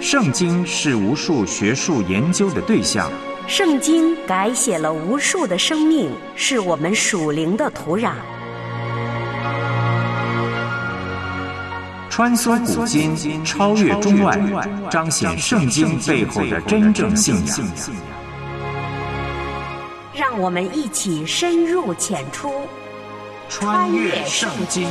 圣经是无数学术研究的对象， 圣经改写了无数的生命，是我们属灵的土壤。 穿梭古今，超越中外，彰显圣经背后的真正信仰。 让我们一起深入浅出， 穿越圣经。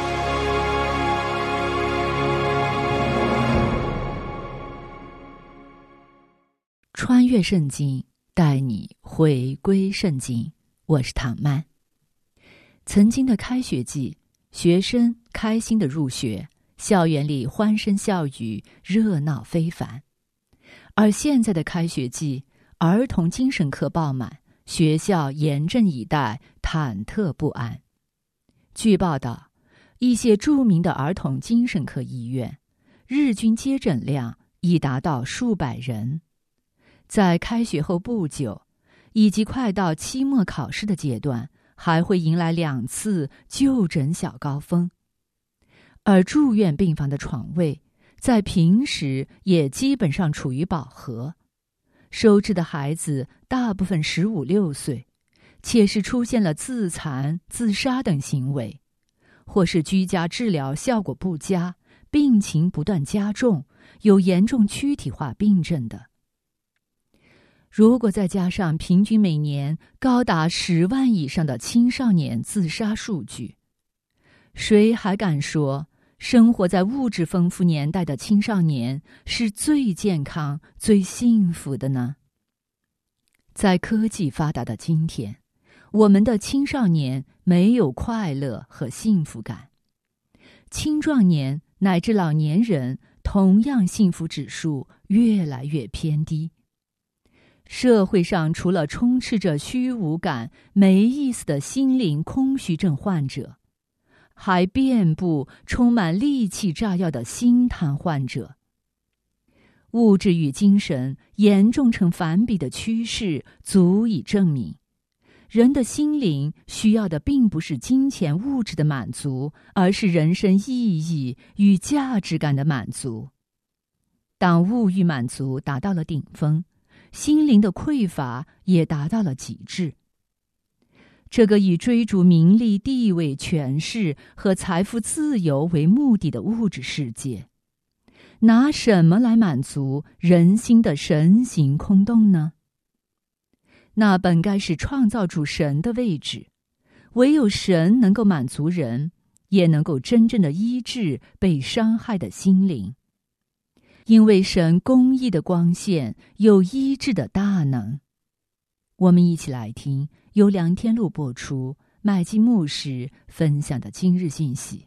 穿越圣经，带你回归圣经。我是唐曼。曾经的开学季，学生开心地入学，校园里欢声笑语，热闹非凡。而现在的开学季，儿童精神科爆满，学校严阵以待，忐忑不安。据报道，一些著名的儿童精神科医院，日均接诊量已达到数百人。在开学后不久，以及快到期末考试的阶段，还会迎来2次就诊小高峰。而住院病房的床位，在平时也基本上处于饱和。收治的孩子大部分15、16岁，且是出现了自残、自杀等行为，或是居家治疗效果不佳，病情不断加重，有严重躯体化病症的。如果再加上平均每年高达10万以上的青少年自杀数据，谁还敢说生活在物质丰富年代的青少年是最健康、最幸福的呢？在科技发达的今天，我们的青少年没有快乐和幸福感，青壮年乃至老年人同样幸福指数越来越偏低。社会上除了充斥着虚无感、没意思的心灵空虚症患者，还遍布充满戾气炸药的心瘫患者。物质与精神严重成反比的趋势足以证明，人的心灵需要的并不是金钱物质的满足，而是人生意义与价值感的满足。当物欲满足达到了顶峰，心灵的匮乏也达到了极致。这个以追逐名利、地位、权势和财富自由为目的的物质世界，拿什么来满足人心的神形空洞呢？那本该是创造主神的位置，唯有神能够满足人，也能够真正的医治被伤害的心灵。因为神公义的光线有医治的大能。我们一起来听由梁天禄播出，麦基牧师分享的今日信息。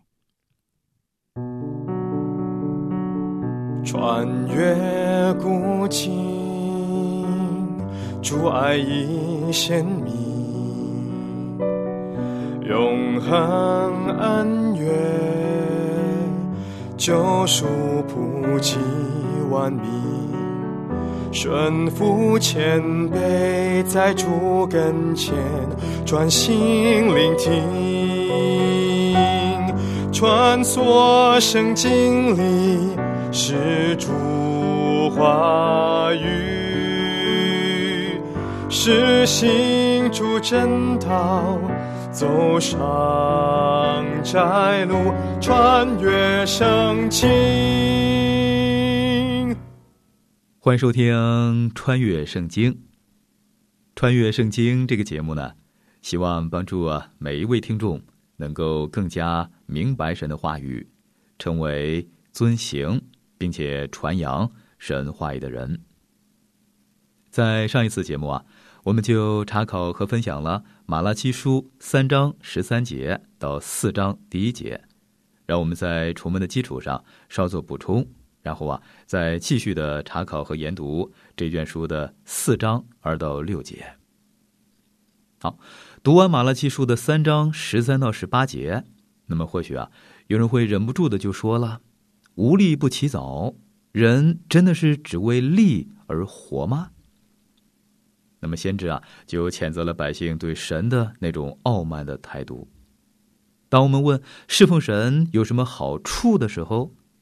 穿越古今，主爱已显明，永恒恩怨，救赎普及万民，顺服谦卑，在主跟前专心聆听，穿梭圣经里是主话语，是行主真道，走上窄路，穿越圣经。 欢迎收听《穿越圣经》。穿越圣经这个节目呢，希望帮助每一位听众能够更加明白神的话语，成为遵行并且传扬神话语的人。在上一次节目我们就查考和分享了马拉基书3章13节到4章1节，让我们在楚门的基础上稍作补充，然后再继续的查考和研读这卷书的4章2到6节。好，读完马拉基书的3章13到18节，那么或许有人会忍不住的就说了，无利不起早，人真的是只为利而活吗？那么先知就谴责了百姓对神的那种傲慢的态度。当我们问侍奉神有什么好处的时候，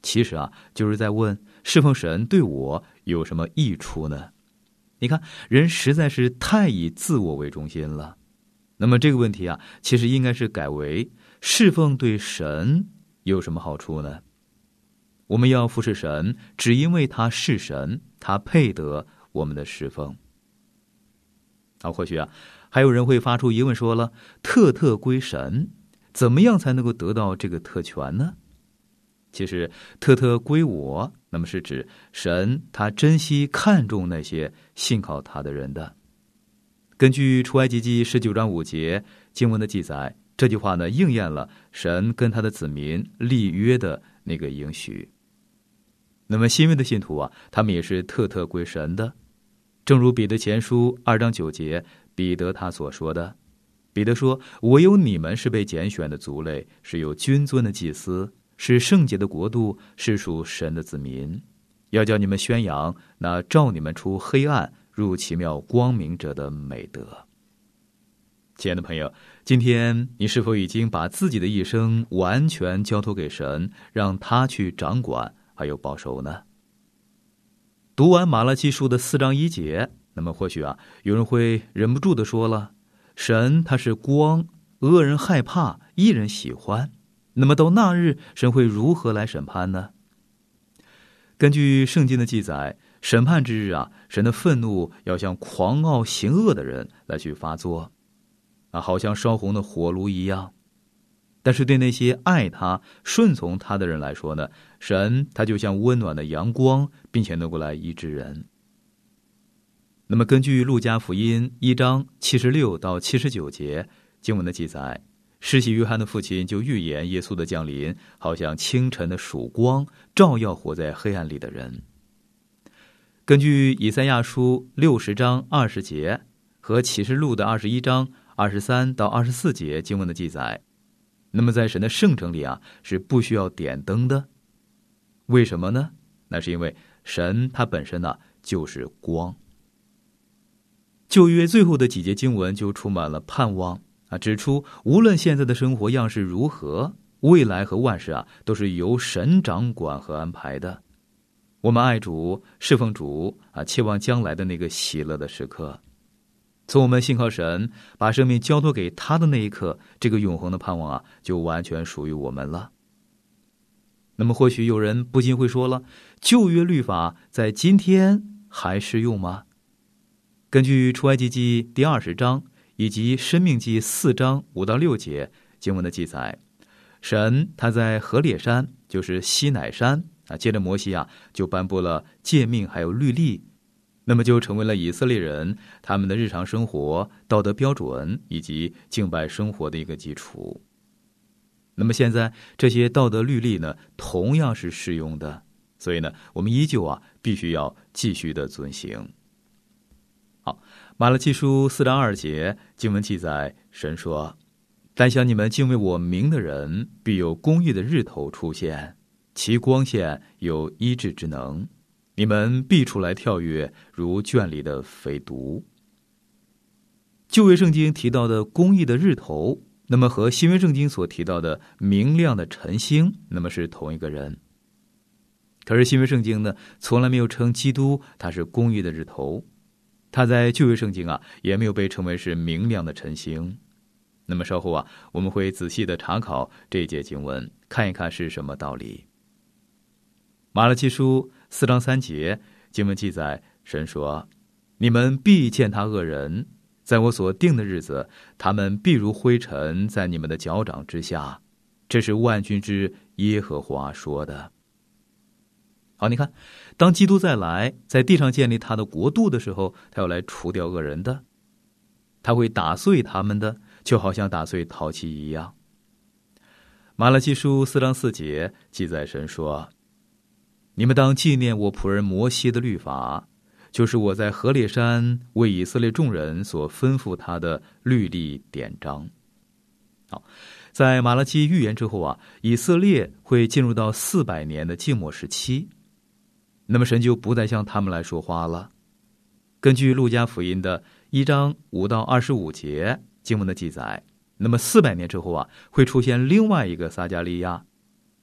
其实就是在问侍奉神对我有什么益处呢？你看，人实在是太以自我为中心了。那么这个问题其实应该是改为侍奉对神有什么好处呢？我们要服侍神，只因为他是神，他配得我们的侍奉。或许还有人会发出疑问说了，特特归神，怎么样才能够得到这个特权呢？其实特特归我，那么是指神他珍惜看重那些信靠他的人的。根据出埃及记19章5节经文的记载，这句话呢应验了神跟他的子民立约的那个应许。那么新约的信徒他们也是特特归神的。正如彼得前书2章9节彼得他所说的，彼得说，唯有你们是被拣选的族类，是有君尊的祭司，是圣洁的国度，是属神的子民，要叫你们宣扬那召你们出黑暗入奇妙光明者的美德。亲爱的朋友，今天你是否已经把自己的一生完全交托给神，让他去掌管还有保守呢？读完马拉基书的4章1节，那么或许有人会忍不住地说了，神他是光，恶人害怕，义人喜欢，那么到那日神会如何来审判呢？根据圣经的记载，审判之日神的愤怒要向狂傲行恶的人来去发作，好像烧红的火炉一样。但是对那些爱他顺从他的人来说呢，神他就像温暖的阳光，并且能够来医治人。那么根据路加福音1章76到79节经文的记载，施洗约翰的父亲就预言耶稣的降临好像清晨的曙光，照耀活在黑暗里的人。根据以赛亚书60章20节和启示录的21章23到24节经文的记载，那么在神的圣城里是不需要点灯的。为什么呢？那是因为神他本身就是光。旧约最后的几节经文就充满了盼望指出无论现在的生活样式如何，未来和万事都是由神掌管和安排的。我们爱主，侍奉主期望将来的那个喜乐的时刻。从我们信靠神，把生命交托给他的那一刻，这个永恒的盼望就完全属于我们了。那么或许有人不禁会说了，旧约律法在今天还适用吗？根据出埃及记第20章以及申命记4章5到6节经文的记载，神他在何烈山，就是西乃山接着摩西就颁布了诫命还有律例，那么就成为了以色列人他们的日常生活、道德标准以及敬拜生活的一个基础。那么现在这些道德律例呢，同样是适用的，所以呢，我们依旧必须要继续的遵行。好，马拉基书4章2节经文记载，神说，但想你们敬畏我名的人，必有公义的日头出现，其光线有医治之能，你们必出来跳跃，如圈里的肥犊。旧约圣经提到的公义的日头，那么和新约圣经所提到的明亮的晨星，那么是同一个人。可是新约圣经呢，从来没有称基督他是公义的日头，他在旧约圣经也没有被称为是明亮的晨星。那么稍后我们会仔细的查考这一节经文，看一看是什么道理。马拉基书4章3节经文记载，神说，你们必践踏恶人，在我所定的日子，他们必如灰尘在你们的脚掌之下，这是万军之耶和华说的。好，你看，当基督再来，在地上建立他的国度的时候，他要来除掉恶人的，他会打碎他们的，就好像打碎陶器一样。马拉基书4章4节记载，神说，你们当纪念我仆人摩西的律法，就是我在何烈山为以色列众人所吩咐他的律例典章。好，在马拉基预言之后以色列会进入到400年的静默时期，那么神就不再向他们来说话了。根据路加福音的1章5到25节经文的记载，那么400年之后会出现另外一个撒迦利亚，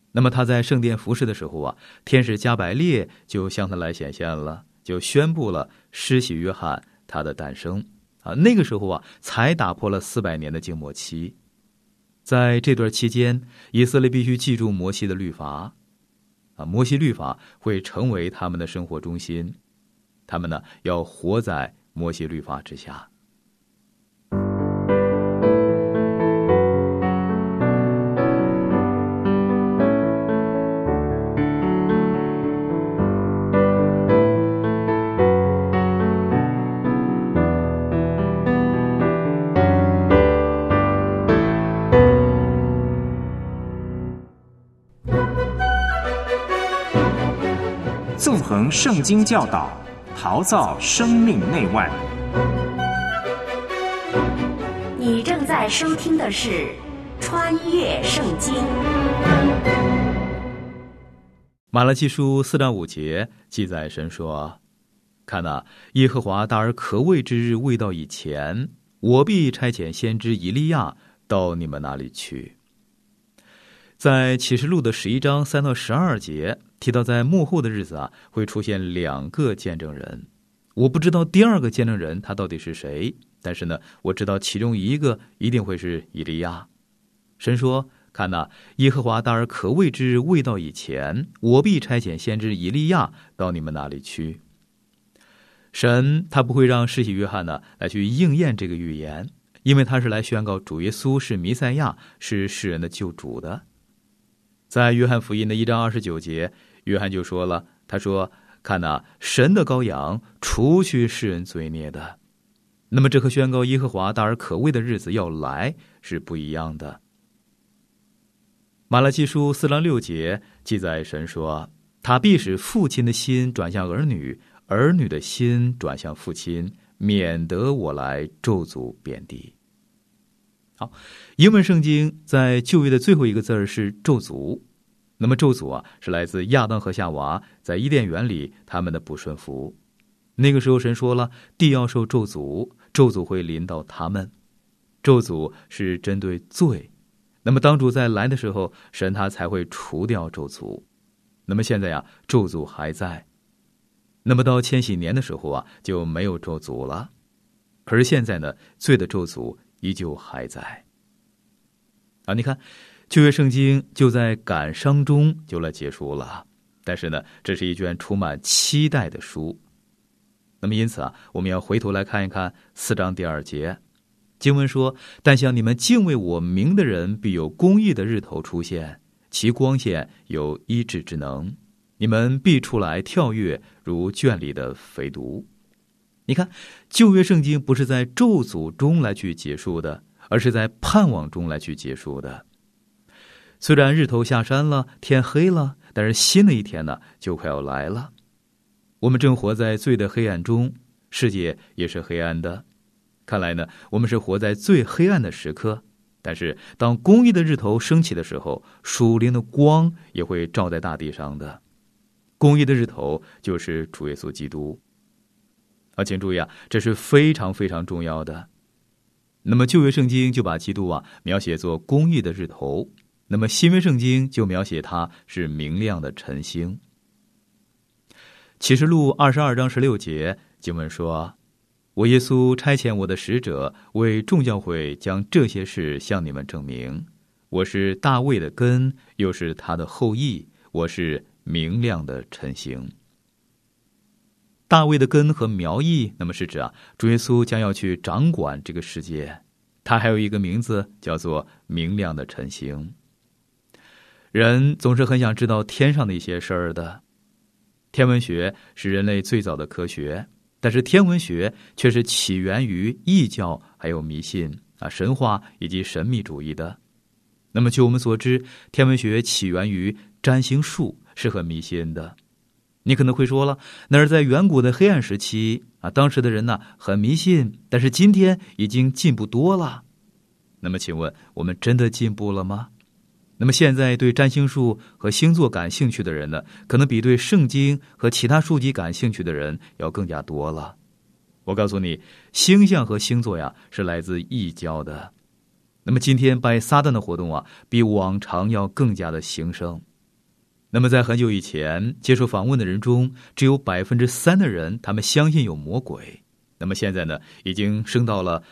那么他在圣殿服侍的时候啊，天使加百列就向他来显现了，就宣布了施洗约翰他的诞生啊。那个时候啊，才打破了400年的静默期。在这段期间，以色列必须记住摩西的律法啊，摩西律法会成为他们的生活中心，他们呢要活在摩西律法之下。 纵横圣经教导，陶造生命内外。 你正在收听的是《穿越圣经》。 马拉基书4章5节记载，神说：看哪，耶和华大而可畏之日未到以前，我必差遣先知以利亚到你们那里去。在启示录的11章3到12节提到，在末后的日子啊，会出现2个见证人。我不知道第2个见证人他到底是谁，但是呢，我知道其中一个一定会是以利亚。神说：看哪，耶和华大而可畏之日未到以前，我必差遣先知以利亚到你们那里去。神他不会让施洗约翰呢来去应验这个预言，因为他是来宣告主耶稣是弥赛亚，是世人的救主的。在约翰福音的1章29节，约翰就说了，他说：看哪，神的羔羊，除去世人罪孽的。那么这和宣告耶和华大而可畏的日子要来是不一样的。马拉基书4章6节记载，神说：他必使父亲的心转向儿女，儿女的心转向父亲，免得我来咒诅遍地。好，英文圣经在旧约的最后一个字是咒诅。那么咒诅啊，是来自亚当和夏娃在伊甸园里他们的不顺服。那个时候神说了，地要受咒诅，咒诅会临到他们。咒诅是针对罪。那么当主再来的时候，神他才会除掉咒诅。那么现在啊，咒诅还在。那么到千禧年的时候啊，就没有咒诅了。可是现在呢，罪的咒诅依旧还在啊！你看，旧约圣经就在感伤中就来结束了，但是呢，这是一卷充满期待的书。那么因此啊，我们要回头来看一看4章第2节，经文说：但像你们敬畏我名的人，必有公义的日头出现，其光线有医治之能，你们必出来跳跃，如圈里的肥犊。你看，旧约圣经不是在咒诅中来去结束的，而是在盼望中来去结束的。虽然日头下山了，天黑了，但是新的一天呢，就快要来了。我们正活在罪的黑暗中，世界也是黑暗的。看来呢，我们是活在最黑暗的时刻。但是当公义的日头升起的时候，属灵的光也会照在大地上的。公义的日头就是主耶稣基督。请注意啊，这是非常非常重要的。那么旧约圣经就把基督啊描写作公义的日头，那么新约圣经就描写他是明亮的晨星。启示录22章16节经文说：我耶稣差遣我的使者，为众教会将这些事向你们证明。我是大卫的根，又是他的后裔，我是明亮的晨星。大卫的根和苗裔，那么是指主耶稣将要去掌管这个世界。他还有一个名字叫做明亮的晨星。人总是很想知道天上的一些事儿的。天文学是人类最早的科学，但是天文学却是起源于异教还有迷信神话以及神秘主义的。那么据我们所知，天文学起源于占星术，是很迷信的。你可能会说了，那是在远古的黑暗时期当时的人呢很迷信，但是今天已经进步多了。那么请问，我们真的进步了吗？那么现在对占星术和星座感兴趣的人呢，可能比对圣经和其他书籍感兴趣的人要更加多了。我告诉你，星象和星座呀是来自异教的。那么今天拜撒旦的活动比往常要更加的兴盛。 那么在很久以前接受访问的人中，只有3%的人他们相信有魔鬼。那么现在呢，已经升到了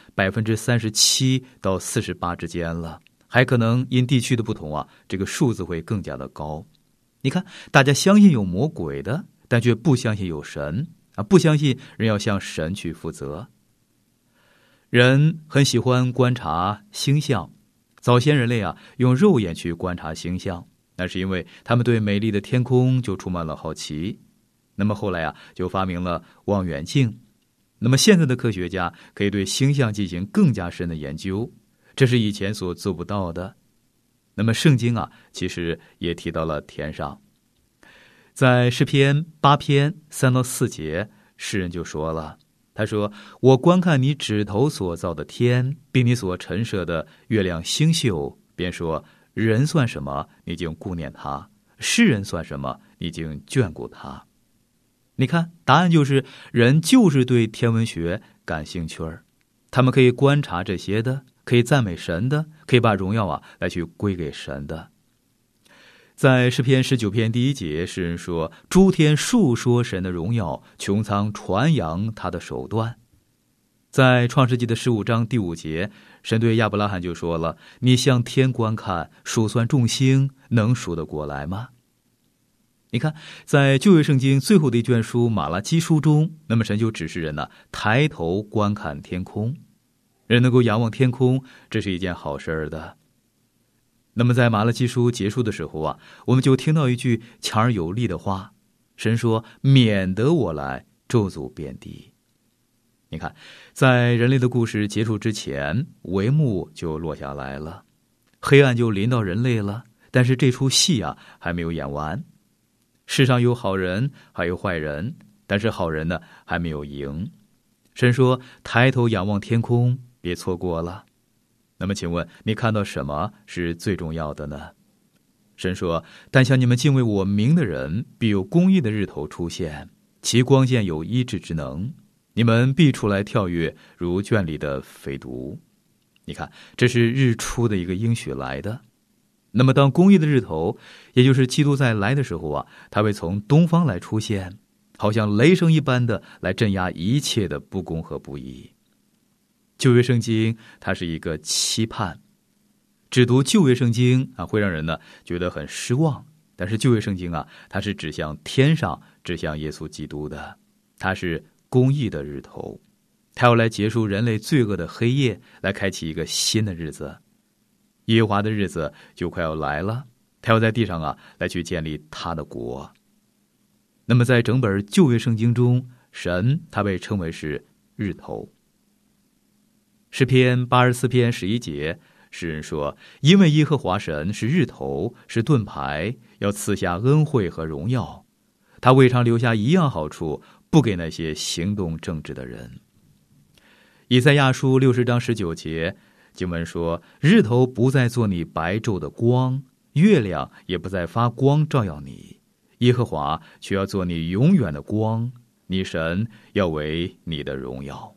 37%到48%之间了，还可能因地区的不同这个数字会更加的高。你看，大家相信有魔鬼的，但却不相信有神不相信人要向神去负责。人很喜欢观察星象，早先人类用肉眼去观察星象，那是因为他们对美丽的天空就充满了好奇。那么后来就发明了望远镜。那么现在的科学家可以对星象进行更加深的研究，这是以前所做不到的。那么圣经其实也提到了天上。在诗篇8篇3到4节，诗人就说了，他说，我观看你指头所造的天，并你所陈设的月亮星宿，便说，人算什么，你竟顾念他；世人算什么，你竟眷顾他。你看，答案就是人就是对天文学感兴趣儿，他们可以观察这些的，可以赞美神的，可以把荣耀来去归给神的。在诗篇19篇第1节，诗人说，诸天述说神的荣耀，穹苍传扬他的手段。在创世纪的15章第5节，神对亚伯拉罕就说了，你向天观看，数算众星，能数得过来吗？你看，在旧约圣经最后的一卷书马拉基书中，那么神就指示人抬头观看天空。人能够仰望天空，这是一件好事的。那么在马拉基书结束的时候我们就听到一句强而有力的话，神说，免得我来咒诅遍地。你看，在人类的故事结束之前，帷幕就落下来了，黑暗就临到人类了，但是这出戏还没有演完。世上有好人还有坏人，但是好人呢还没有赢。神说，抬头仰望天空，别错过了。那么请问你看到什么是最重要的呢？神说，但像你们敬畏我名的人，必有公义的日头出现，其光线有医治之能，你们必出来跳跃，如圈里的肥犊。你看，这是日出的一个应许来的。那么当公义的日头，也就是基督在来的时候他会从东方来出现，好像雷声一般的来镇压一切的不公和不义。旧约圣经它是一个期盼，只读旧约圣经会让人呢觉得很失望，但是旧约圣经它是指向天上，指向耶稣基督的，它是公义的日头，它要来结束人类罪恶的黑夜，来开启一个新的日子。耶和华的日子就快要来了，他要在地上来去建立他的国。那么在整本旧约圣经中，神他被称为是日头。诗篇84篇11节，诗人说，因为耶和华神是日头，是盾牌，要赐下恩惠和荣耀，他未尝留下一样好处，不给那些行动正直的人。以赛亚书60章19节，经文说，日头不再做你白昼的光，月亮也不再发光照耀你，耶和华却要做你永远的光，你神要为你的荣耀。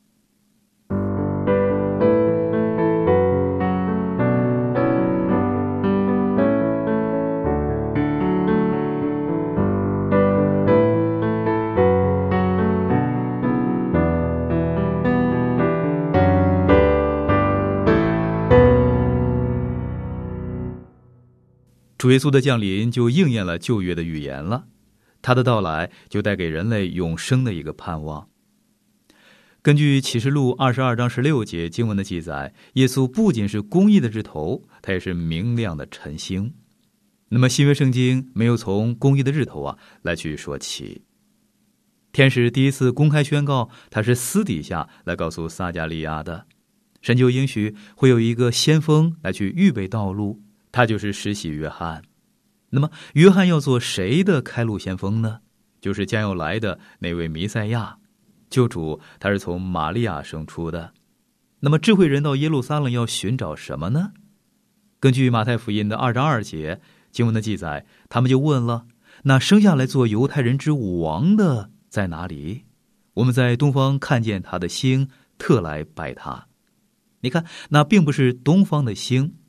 主耶稣的降临就应验了旧约的预言了，他的到来就带给人类永生的一个盼望。根据启示录22章16节经文的记载，耶稣不仅是公义的日头，他也是明亮的晨星。那么新约圣经没有从公义的日头来去说起。天使第一次公开宣告，他是私底下来告诉撒迦利亚的，神就应许会有一个先锋来去预备道路，他就是施洗约翰。那么约翰要做谁的开路先锋呢？就是将要来的那位弥赛亚，救主他是从玛利亚生出的。那么智慧人到耶路撒冷要寻找什么呢？根据马太福音的2章2节经文的记载，他们就问了，那生下来做犹太人之王的在哪里？我们在东方看见他的星，特来拜他。你看，那并不是东方的星，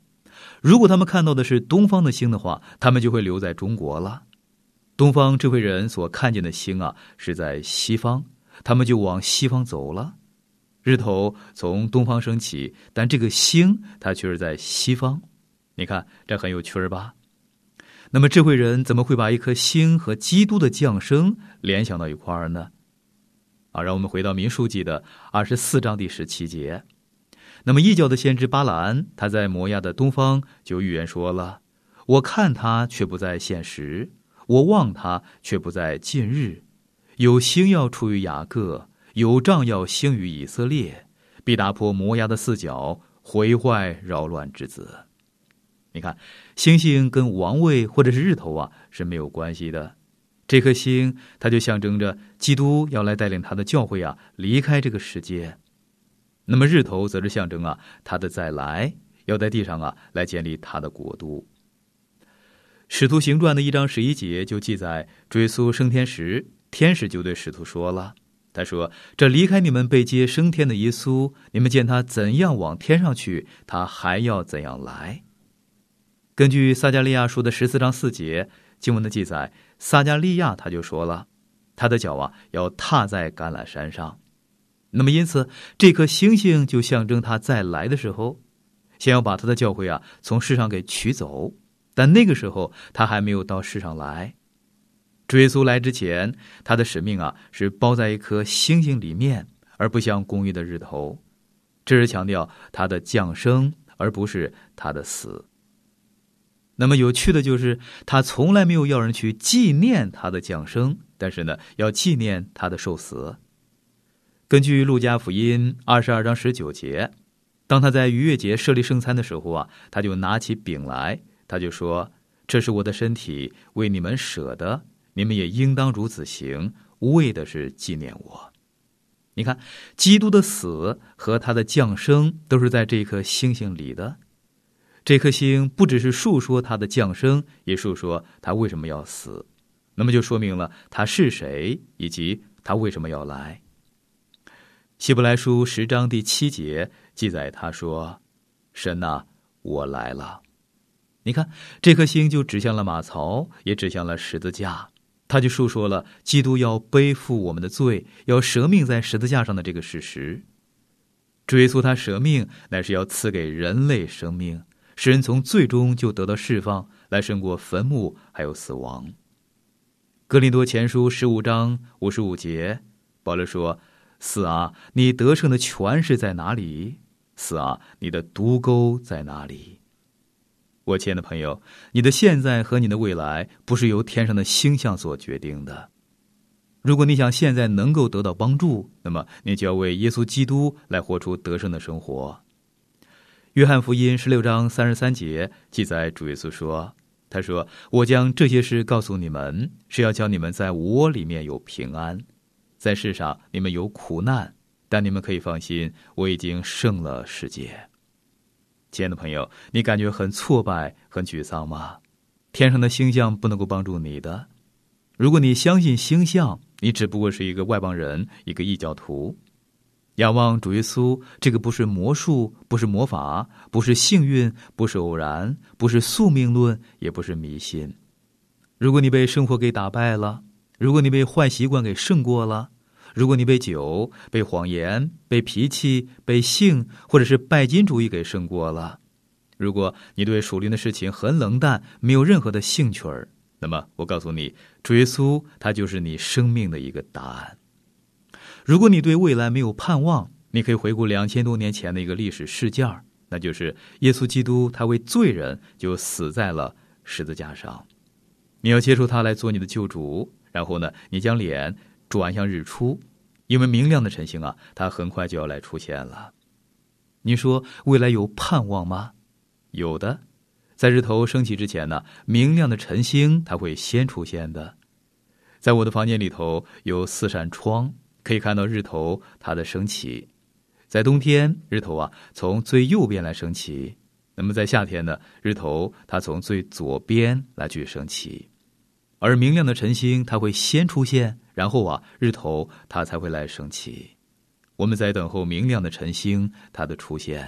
如果他们看到的是东方的星的话，他们就会留在中国了。东方智慧人所看见的星啊，是在西方，他们就往西方走了。日头从东方升起，但这个星它却是在西方。你看，这很有趣吧？那么智慧人怎么会把一颗星和基督的降生联想到一块儿呢？让我们回到民数记的24章第17节。那么异教的先知巴兰，他在摩亚的东方就预言说了：我看他却不在现时，我望他却不在近日。有星要出于雅各，有杖要兴于以色列，必打破摩亚的四角，毁坏扰乱之子。你看，星星跟王位或者是日头啊是没有关系的。这颗星它就象征着基督要来带领他的教会啊离开这个世界。那么日头则是象征啊他的再来，要在地上啊来建立他的国度。使徒行传的1章11节就记载，主耶稣升天时，天使就对使徒说了，他说：这离开你们被接升天的耶稣，你们见他怎样往天上去，他还要怎样来。根据撒迦利亚书的14章4节经文的记载，撒迦利亚他就说了，他的脚啊要踏在橄榄山上。那么因此这颗星星就象征他再来的时候，先要把他的教会啊从世上给取走，但那个时候他还没有到世上来。主耶稣来之前，他的使命啊是包在一颗星星里面，而不像公义的日头。这是强调他的降生，而不是他的死。那么有趣的就是，他从来没有要人去纪念他的降生，但是呢，要纪念他的受死。根据路加福音22章19节，当他在逾越节设立圣餐的时候啊，他就拿起饼来，他就说：这是我的身体，为你们舍的，你们也应当如此行，为的是纪念我。你看，基督的死和他的降生都是在这颗星星里的。这颗星不只是述说他的降生，也述说他为什么要死，那么就说明了他是谁，以及他为什么要来。希伯来书10章第7节记载，他说：神啊，我来了。你看，这颗星就指向了马槽，也指向了十字架，他就述说了基督要背负我们的罪，要舍命在十字架上的这个事实。主耶稣他舍命，乃是要赐给人类生命，使人从罪中就得到释放，来胜过坟墓还有死亡。哥林多前书15章55节，保罗说：死啊，你得胜的权势在哪里？死啊，你的毒钩在哪里？我亲爱的朋友，你的现在和你的未来不是由天上的星象所决定的。如果你想现在能够得到帮助，那么你就要为耶稣基督来活出得胜的生活。约翰福音16章33节记载，主耶稣说，他说：我将这些事告诉你们，是要叫你们在我里面有平安。在世上你们有苦难，但你们可以放心，我已经胜了世界。亲爱的朋友，你感觉很挫败很沮丧吗？天上的星象不能够帮助你的。如果你相信星象，你只不过是一个外邦人，一个异教徒。仰望主耶稣，这个不是魔术，不是魔法，不是幸运，不是偶然，不是宿命论，也不是迷信。如果你被生活给打败了，如果你被坏习惯给胜过了，如果你被酒、被谎言、被脾气、被性或者是拜金主义给胜过了，如果你对属灵的事情很冷淡，没有任何的兴趣儿，那么我告诉你，主耶稣他就是你生命的一个答案。如果你对未来没有盼望，你可以回顾2000多年前的一个历史事件，那就是耶稣基督他为罪人就死在了十字架上。你要接受他来做你的救主，然后呢，你将脸转向日出，因为明亮的晨星啊，它很快就要来出现了。你说未来有盼望吗？有的，在日头升起之前呢，明亮的晨星它会先出现的。在我的房间里头有4扇窗，可以看到日头它的升起。在冬天，日头啊从最右边来升起，那么在夏天呢，日头它从最左边来去升起。而明亮的晨星它会先出现，然后啊日头它才会来升起。我们在等候明亮的晨星它的出现，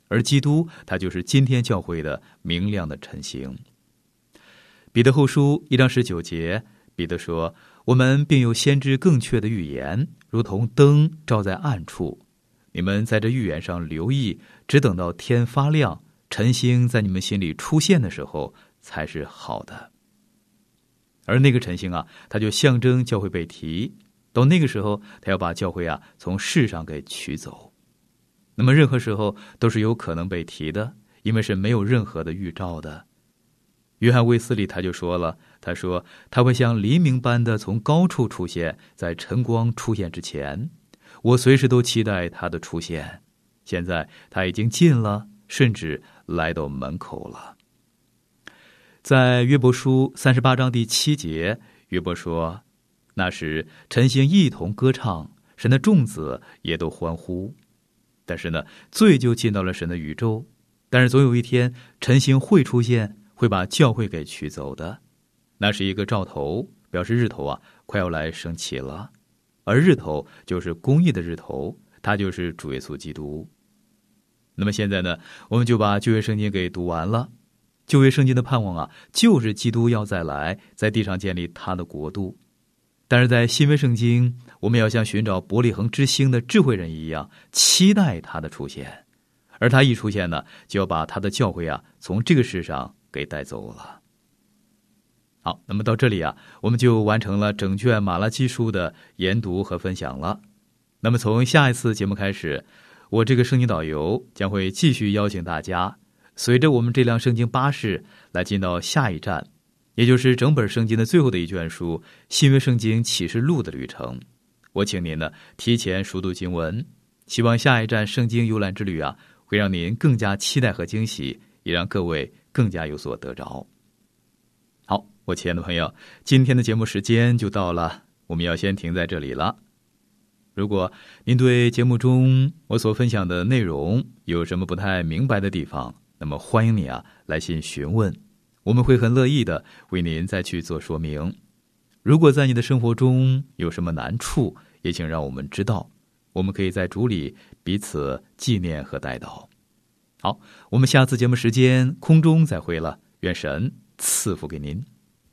而基督他就是今天教会的明亮的晨星。彼得后书1章19节，彼得说，我们并有先知更确的预言，如同灯照在暗处，你们在这预言上留意，只等到天发亮，晨星在你们心里出现的时候才是好的。而那个晨星啊，它就象征教会被提，到那个时候他要把教会啊从世上给取走。那么任何时候都是有可能被提的，因为是没有任何的预兆的。约翰卫斯理他就说了，他说他会像黎明般的从高处出现，在晨光出现之前，我随时都期待他的出现。现在他已经近了，甚至来到门口了。在约伯书38章第7节，约伯说，那时晨星一同歌唱，神的众子也都欢呼。但是呢，罪就进到了神的宇宙，但是总有一天晨星会出现，会把教会给取走的。那是一个兆头，表示日头啊快要来升起了，而日头就是公义的日头，它就是主耶稣基督。那么现在呢，我们就把旧约圣经给读完了。旧约圣经的盼望啊，就是基督要再来，在地上建立他的国度。但是在新约圣经，我们要像寻找伯利恒之星的智慧人一样，期待他的出现。而他一出现呢，就要把他的教会啊从这个世上给带走了。好，那么到这里啊，我们就完成了整卷马拉基书的研读和分享了。那么从下一次节目开始，我这个圣经导游将会继续邀请大家，随着我们这辆圣经巴士来进到下一站，也就是整本圣经的最后的一卷书新约圣经启示录的旅程。我请您呢提前熟读经文，希望下一站圣经游览之旅啊，会让您更加期待和惊喜，也让各位更加有所得着。好，我亲爱的朋友，今天的节目时间就到了，我们要先停在这里了。如果您对节目中我所分享的内容有什么不太明白的地方，那么欢迎你啊来信询问，我们会很乐意的为您再去做说明。如果在你的生活中有什么难处，也请让我们知道，我们可以在主里彼此纪念和代祷。好，我们下次节目时间空中再会了，愿神赐福给您。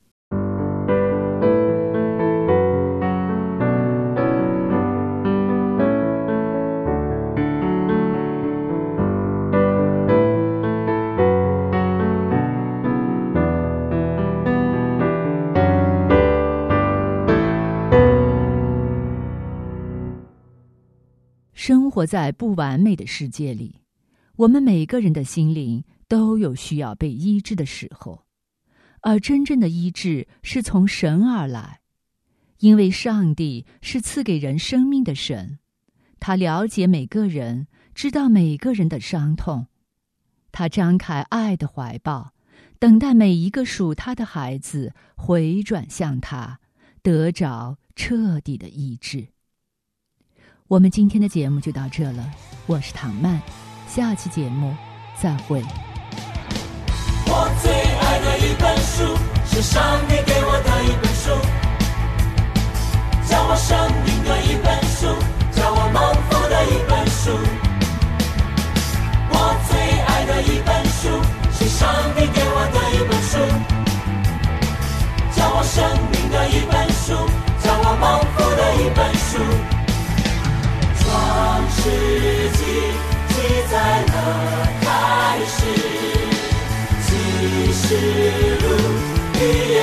生活在不完美的世界里，我们每个人的心灵都有需要被医治的时候，而真正的医治是从神而来，因为上帝是赐给人生命的神，他了解每个人，知道每个人的伤痛，他张开爱的怀抱，等待每一个属他的孩子回转向他，得着彻底的医治。我们今天的节目就到这了，我是唐曼，下期节目再会。 我最爱的一本书，是上帝给我的一本书，教我生命的一本书，教我蒙福的一本书。我最爱的一本书，是上帝给我的一本书，教我生命的一本书，教我蒙福的一本书。创世纪记载了开始，启示录